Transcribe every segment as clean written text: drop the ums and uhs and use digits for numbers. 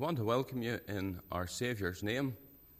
want to welcome you in our Saviour's name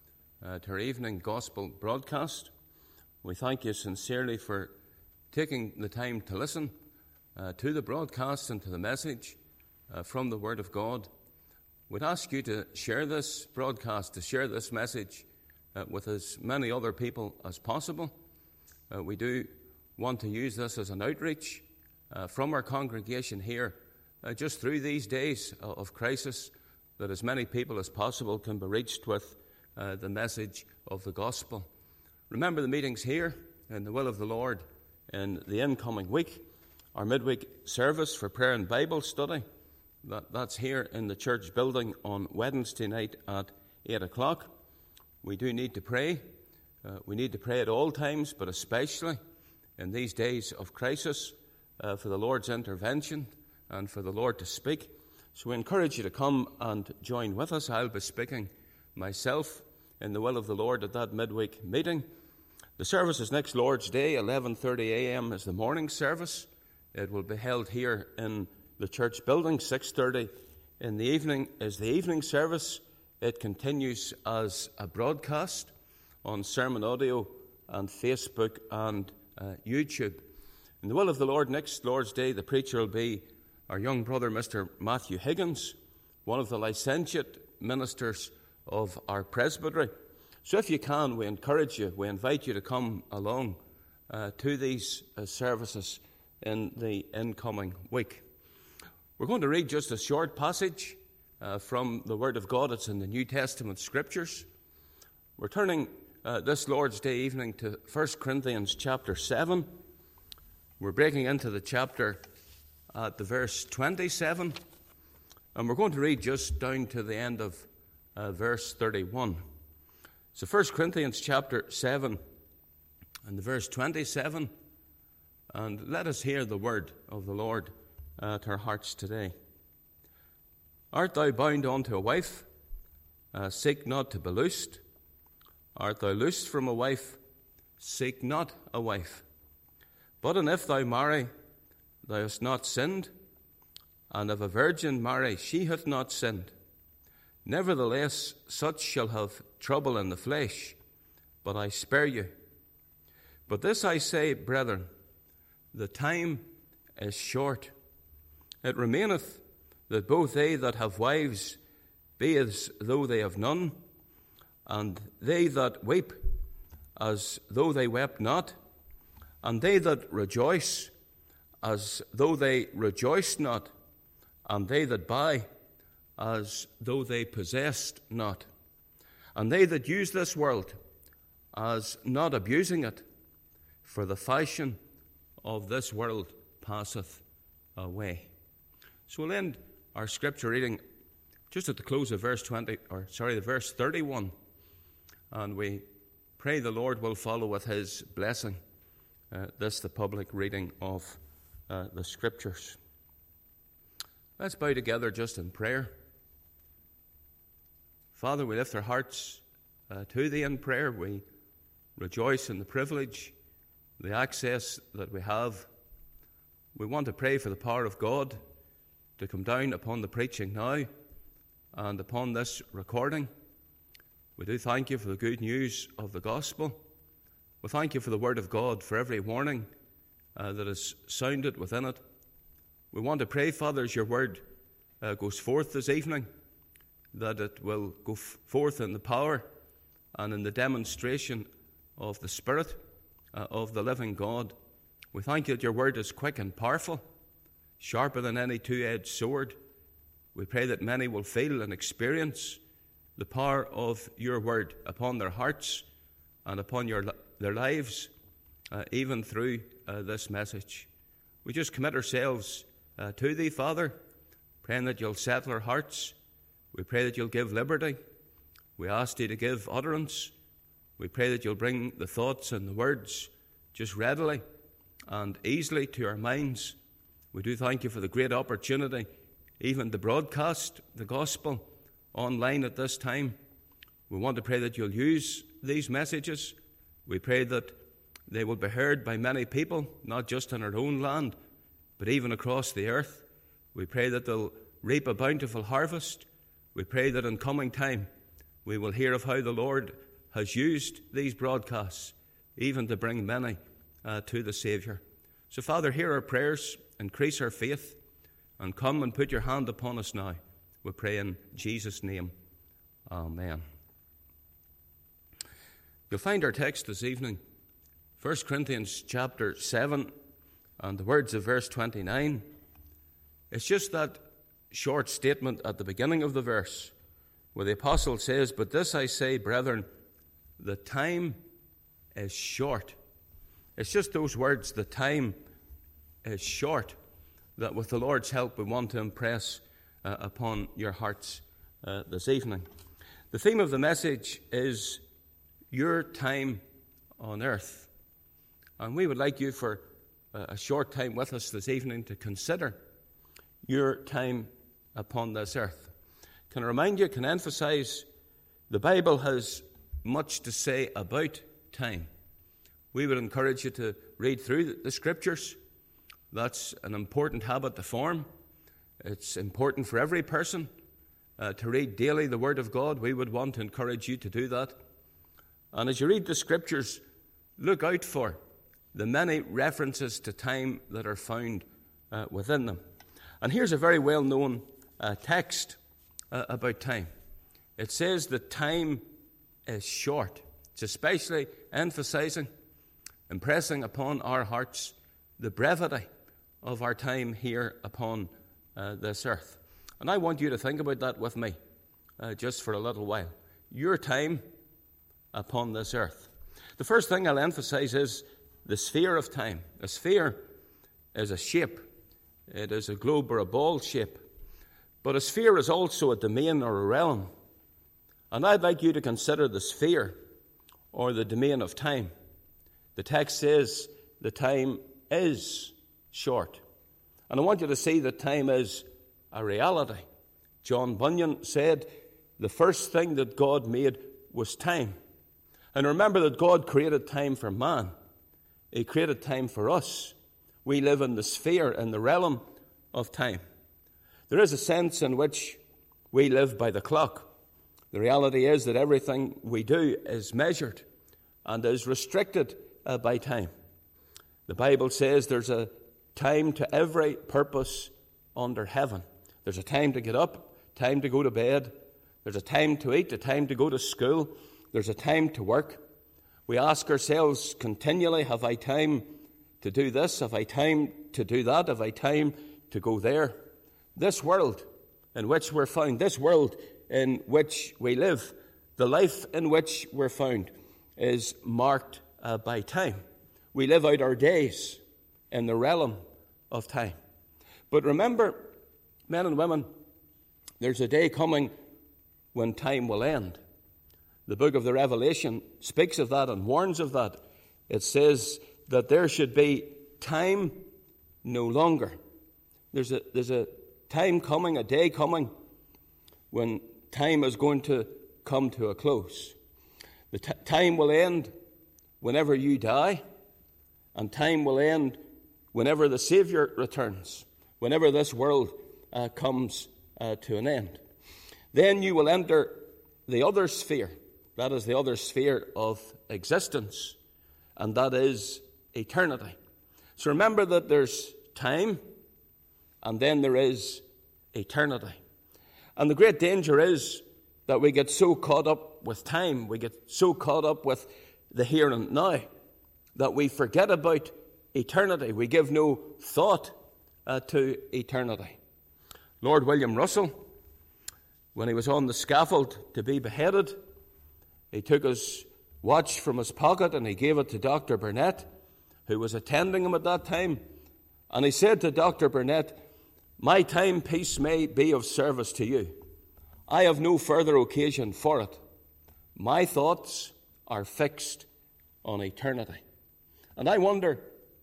to our evening gospel broadcast. We thank you sincerely for taking the time to listen to the broadcast and to the message from the Word of God. We'd ask you to share this broadcast, to share this message with as many other people as possible. We do want to use this as an outreach from our congregation here, just through these days of crisis, that as many people as possible can be reached with the message of the gospel. Remember the meetings here in the will of the Lord in the incoming week. Our midweek service for prayer and Bible study, that's here in the church building on Wednesday night at 8 o'clock. We do need to pray. We need to pray at all times, but especially in these days of crisis, for the Lord's intervention and for the Lord to speak. So we encourage you to come and join with us. I'll be speaking myself in the will of the Lord at that midweek meeting. The service is next Lord's Day, 11:30 a.m. is the morning service. It will be held here in the church building. 6:30 in the evening is the evening service. It continues as a broadcast on Sermon Audio and Facebook and YouTube. In the will of the Lord, next Lord's Day, the preacher will be our young brother, Mr. Matthew Higgins, one of the licentiate ministers of our presbytery. So if you can, we encourage you, we invite you to come along to these services in the incoming week. We're going to read just a short passage from the Word of God. It's in the New Testament Scriptures. We're turning this Lord's Day evening to 1 Corinthians chapter 7. We're breaking into the chapter at the verse 27, and we're going to read just down to the end of verse 31. So 1 Corinthians chapter 7 and the verse 27, and let us hear the word of the Lord to our hearts today. Art thou bound unto a wife? Seek not to be loosed. Art thou loosed from a wife? Seek not a wife. But and if thou marry, thou hast not sinned, and if a virgin marry, she hath not sinned. Nevertheless, such shall have trouble in the flesh, but I spare you. But this I say, brethren, the time is short. It remaineth that both they that have wives be as though they have none, and they that weep as though they wept not, and they that rejoice as though they rejoiced not, and they that buy as though they possessed not, and they that use this world as not abusing it, for the fashion of this world passeth away. So we'll end our scripture reading just at the close of verse 31, and we pray the Lord will follow with his blessing this the public reading of the Scriptures. Let's bow together just in prayer. Father, we lift our hearts to Thee in prayer. We rejoice in the privilege, the access that we have. We want to pray for the power of God to come down upon the preaching now and upon this recording. We do thank You for the good news of the gospel. We thank You for the Word of God, for every warning that is sounded within it. We want to pray, Father, as Your word goes forth this evening, that it will go forth in the power and in the demonstration of the Spirit of the living God. We thank You that Your word is quick and powerful, sharper than any two-edged sword. We pray that many will feel and experience the power of Your word upon their hearts and upon their lives, even through this message. We just commit ourselves to Thee, Father, praying that You'll settle our hearts. We pray that You'll give liberty. We ask Thee to give utterance. We pray that You'll bring the thoughts and the words just readily and easily to our minds. We do thank You for the great opportunity, even to broadcast the gospel online at this time. We want to pray that You'll use these messages. We pray that they will be heard by many people, not just in our own land, but even across the earth. We pray that they'll reap a bountiful harvest. We pray that in coming time we will hear of how the Lord has used these broadcasts even to bring many to the Saviour. So, Father, hear our prayers, increase our faith, and come and put your hand upon us now. We pray in Jesus' name. Amen. You'll find our text this evening, 1 Corinthians chapter 7, and the words of verse 29. It's just that short statement at the beginning of the verse where the apostle says, "But this I say, brethren, the time is short." It's just those words, the time is short, that with the Lord's help we want to impress upon your hearts this evening. The theme of the message is your time on earth. And we would like you for a short time with us this evening to consider your time upon this earth. Can I remind you, can I emphasize, the Bible has much to say about time. We would encourage you to read through the Scriptures. That's an important habit to form. It's important for every person to read daily the Word of God. We would want to encourage you to do that. And as you read the Scriptures, look out for the many references to time that are found within them. And here's a very well-known text about time. It says that time is short. It's especially emphasizing, impressing upon our hearts the brevity of our time here upon this earth. And I want you to think about that with me just for a little while. Your time upon this earth. The first thing I'll emphasize is the sphere of time. A sphere is a shape. It is a globe or a ball shape. But a sphere is also a domain or a realm. And I'd like you to consider the sphere or the domain of time. The text says the time is short. And I want you to see that time is a reality. John Bunyan said the first thing that God made was time. And remember that God created time for man. He created time for us. We live in the sphere, in the realm of time. There is a sense in which we live by the clock. The reality is that everything we do is measured and is restricted by time. The Bible says there's a time to every purpose under heaven. There's a time to get up, time to go to bed. There's a time to eat, a time to go to school. There's a time to work. We ask ourselves continually, have I time to do this? Have I time to do that? Have I time to go there? This world in which we're found, this world in which we live, the life in which we're found is marked by time. We live out our days in the realm of time. But remember, men and women, there's a day coming when time will end. The book of the Revelation speaks of that and warns of that. It says that there should be time no longer. There's a time coming, a day coming, when time is going to come to a close. The time will end whenever you die, and time will end whenever the Savior returns, whenever this world comes to an end. Then you will enter the other sphere. That is the other sphere of existence, and that is eternity. So remember that there's time, and then there is eternity. And the great danger is that we get so caught up with time, we get so caught up with the here and now, that we forget about eternity. We give no thought to eternity. Lord William Russell, when he was on the scaffold to be beheaded, he took his watch from his pocket and he gave it to Dr. Burnett, who was attending him at that time. And he said to Dr. Burnett, "My timepiece may be of service to you. I have no further occasion for it. My thoughts are fixed on eternity." And I wonder,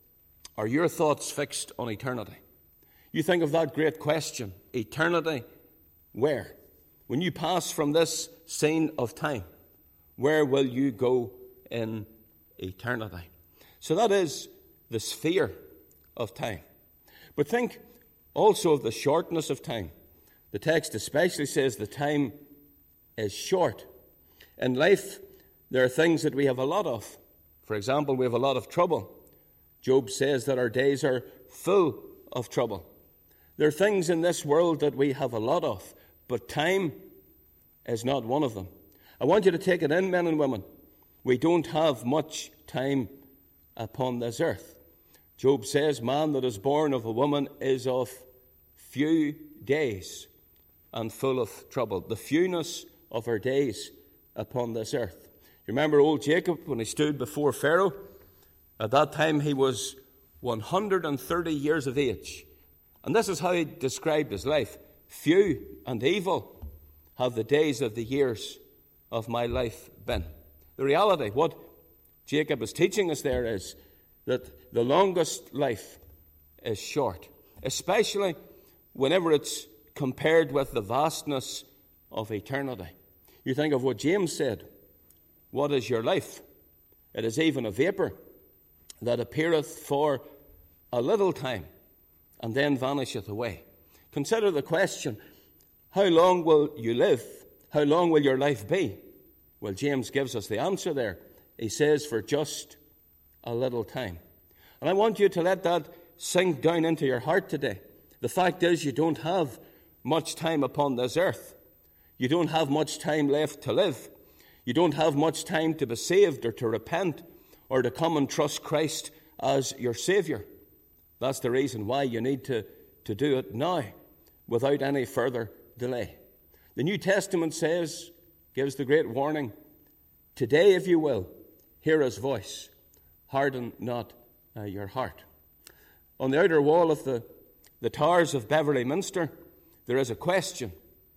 are your thoughts fixed on eternity? You think of that great question, eternity, where? When you pass from this scene of time, where will you go in eternity? So that is the sphere of time. But think also of the shortness of time. The text especially says the time is short. In life, there are things that we have a lot of. For example, we have a lot of trouble. Job says that our days are full of trouble. There are things in this world that we have a lot of, but time is not one of them. I want you to take it in, men and women. We don't have much time upon this earth. Job says, man that is born of a woman is of few days and full of trouble. The fewness of our days upon this earth. You remember old Jacob when he stood before Pharaoh? At that time he was 130 years of age. And this is how he described his life. Few and evil have the days of the years of my life been. The reality, what Jacob is teaching us there is that the longest life is short, especially whenever it's compared with the vastness of eternity. You think of what James said, what is your life? It is even a vapor that appeareth for a little time and then vanisheth away. Consider the question, how long will you live? How long will your life be? Well, James gives us the answer there. He says, for just a little time. And I want you to let that sink down into your heart today. The fact is, you don't have much time upon this earth. You don't have much time left to live. You don't have much time to be saved or to repent or to come and trust Christ as your Savior. That's the reason why you need to do it now, without any further delay. The New Testament gives the great warning, today, if you will, hear his voice. Harden not your heart. On the outer wall of the towers of Beverley Minster, there is a question,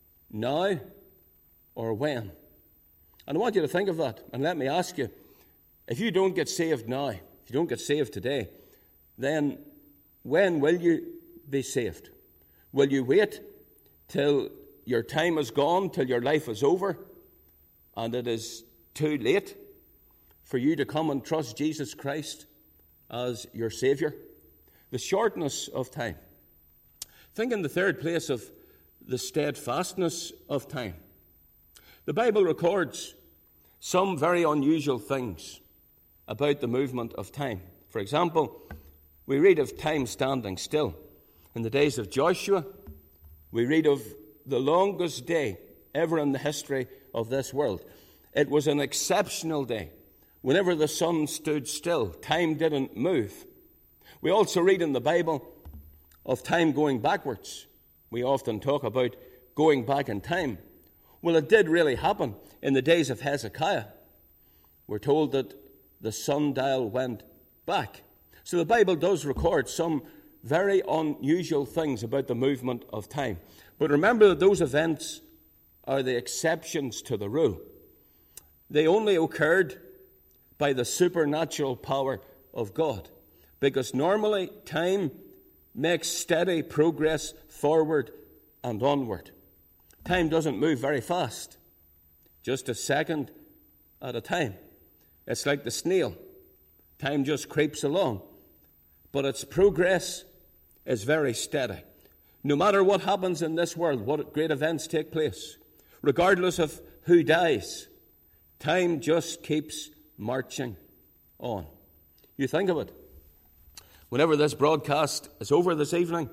now or when? And I want you to think of that. And let me ask you, if you don't get saved now, if you don't get saved today, then when will you be saved? Will you wait till your time is gone, till your life is over, and it is too late for you to come and trust Jesus Christ as your Savior? The shortness of time. Think in the third place of the steadfastness of time. The Bible records some very unusual things about the movement of time. For example, we read of time standing still. In the days of Joshua, we read of the longest day ever in the history of this world. It was an exceptional day. Whenever the sun stood still, time didn't move. We also read in the Bible of time going backwards. We often talk about going back in time. Well, it did really happen in the days of Hezekiah. We're told that the sundial went back. So the Bible does record some very unusual things about the movement of time. But remember that those events are the exceptions to the rule. They only occurred by the supernatural power of God. Because normally time makes steady progress forward and onward. Time doesn't move very fast, just a second at a time. It's like the snail. Time just creeps along, but its progress is very steady. No matter what happens in this world, what great events take place, regardless of who dies, time just keeps marching on. You think of it. Whenever this broadcast is over this evening,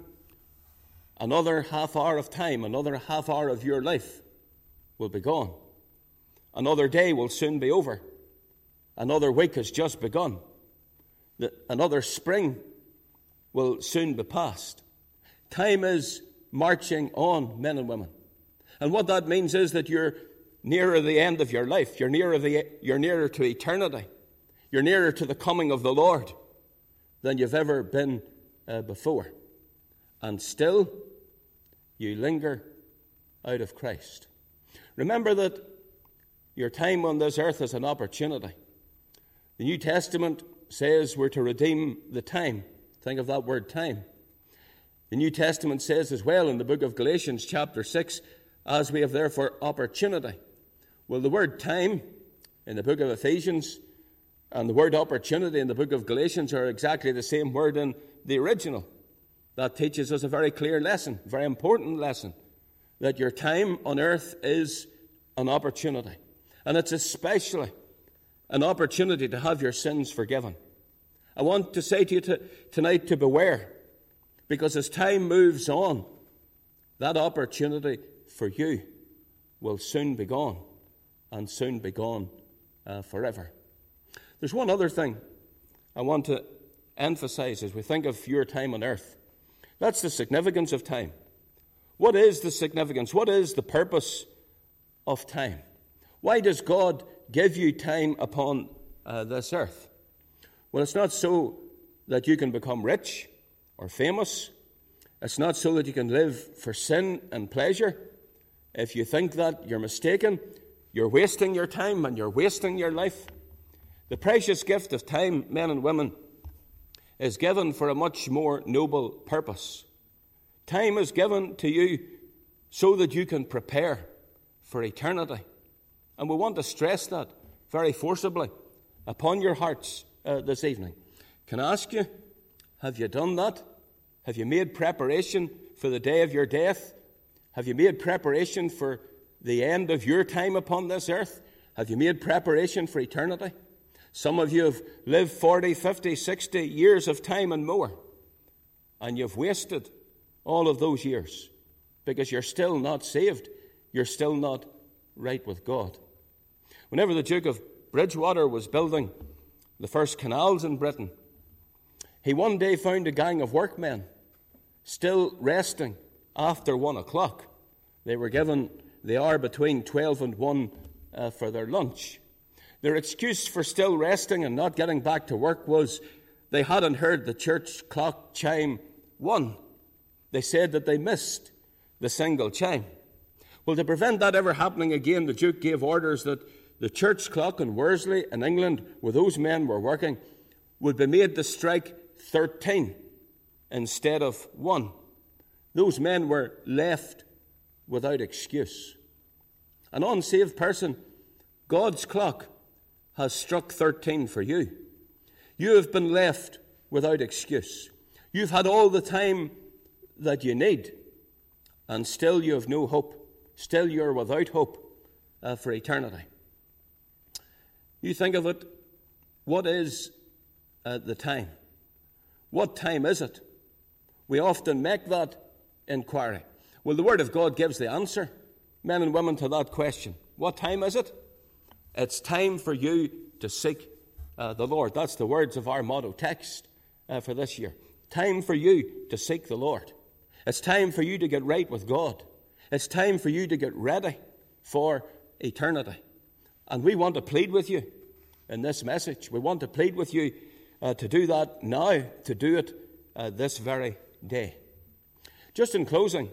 another half hour of time, another half hour of your life will be gone. Another day will soon be over. Another week has just begun. Another spring will soon be past. Time is marching on, men and women. And what that means is that you're nearer the end of your life. You're nearer to eternity. You're nearer to the coming of the Lord than you've ever been before. And still, you linger out of Christ. Remember that your time on this earth is an opportunity. The New Testament says we're to redeem the time. Think of that word, time. The New Testament says as well in the book of Galatians chapter 6, as we have therefore opportunity. Well, the word time in the book of Ephesians and the word opportunity in the book of Galatians are exactly the same word in the original. That teaches us a very clear lesson, very important lesson. that your time on earth is an opportunity. And it's especially an opportunity to have your sins forgiven. I want to say to you tonight to beware, because as time moves on, that opportunity for you will soon be gone, and soon be gone forever. There's one other thing I want to emphasize as we think of your time on earth. That's the significance of time. What is the significance? What is the purpose of time? Why does God give you time upon this earth? Well, it's not so that you can become rich or famous. It's not so that you can live for sin and pleasure. If you think that, you're mistaken. You're wasting your time and you're wasting your life. The precious gift of time, men and women, is given for a much more noble purpose. Time is given to you so that you can prepare for eternity. And we want to stress that very forcibly upon your hearts this evening. Can I ask you, have you done that? Have you made preparation for the day of your death? Have you made preparation for the end of your time upon this earth? Have you made preparation for eternity? Some of you have lived 40, 50, 60 years of time and more, and you've wasted all of those years because you're still not saved. You're still not right with God. Whenever the Duke of Bridgewater was building the first canals in Britain, he one day found a gang of workmen still resting after 1 o'clock. They were given the hour between 12 and 1 for their lunch. Their excuse for still resting and not getting back to work was they hadn't heard the church clock chime 1. They said that they missed the single chime. Well, to prevent that ever happening again, the Duke gave orders that the church clock in Worsley in England, where those men were working, would be made to strike 13 instead of 1. Those men were left without excuse. An unsaved person, God's clock has struck 13 for you. You have been left without excuse. You've had all the time that you need, and still you have no hope. Still you're without hope for eternity. You think of it, what is the time? What time is it? We often make that inquiry. Well, the Word of God gives the answer, men and women, to that question. What time is it? It's time for you to seek the Lord. That's the words of our motto text for this year. Time for you to seek the Lord. It's time for you to get right with God. It's time for you to get ready for eternity. And we want to plead with you in this message. We want to plead with you to do that now, to do it this very day. Just in closing,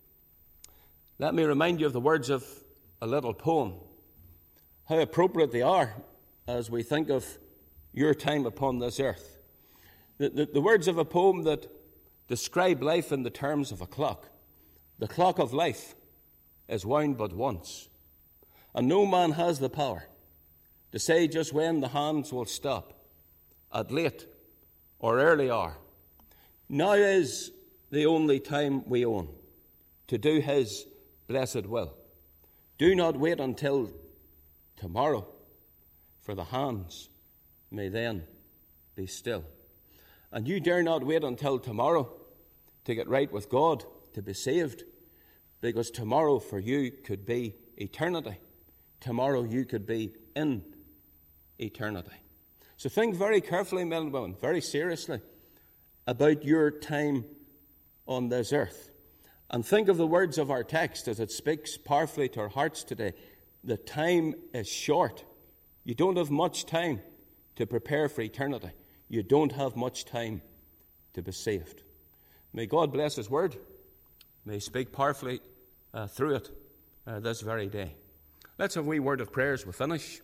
let me remind you of the words of a little poem. How appropriate they are as we think of your time upon this earth. The words of a poem that describe life in the terms of a clock. The clock of life is wound but once, and no man has the power to say just when the hands will stop, at late or early hour. Now is the only time we own to do his blessed will. Do not wait until tomorrow, for the hands may then be still. And you dare not wait until tomorrow to get right with God, to be saved, because tomorrow for you could be eternity. Tomorrow you could be in eternity. So think very carefully, men and women, very seriously, about your time on this earth. And think of the words of our text as it speaks powerfully to our hearts today. The time is short. You don't have much time to prepare for eternity. You don't have much time to be saved. May God bless his word. May he speak powerfully through it this very day. Let's have a wee word of prayer as we finish.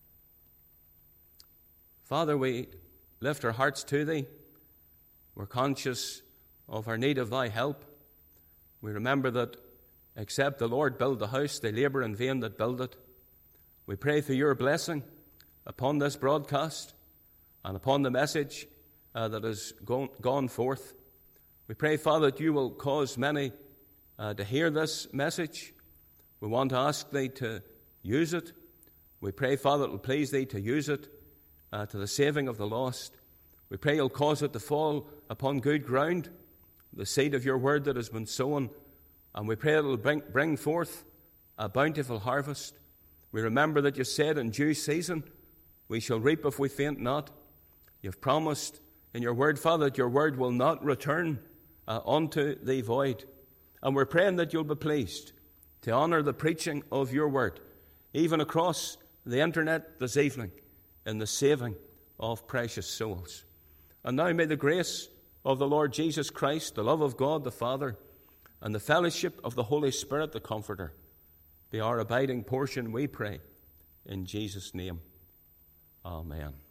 Father, we lift our hearts to thee. We're conscious of our need of thy help. We remember that except the Lord build the house, they labour in vain that build it. We pray for your blessing upon this broadcast and upon the message that has gone forth. We pray, Father, that you will cause many to hear this message. We want to ask Thee to use it. We pray, Father, it will please Thee to use it to the saving of the lost. We pray You'll cause it to fall upon good ground, the seed of Your word that has been sown, and we pray it will bring forth a bountiful harvest. We remember that You said in due season we shall reap if we faint not. You've promised in Your word, Father, that Your word will not return unto Thee void. And we're praying that You'll be pleased to honour the preaching of Your word, even across the internet this evening, in the saving of precious souls. And now may the grace of the Lord Jesus Christ, the love of God the Father, and the fellowship of the Holy Spirit, the Comforter, be our abiding portion, we pray, in Jesus' name. Amen.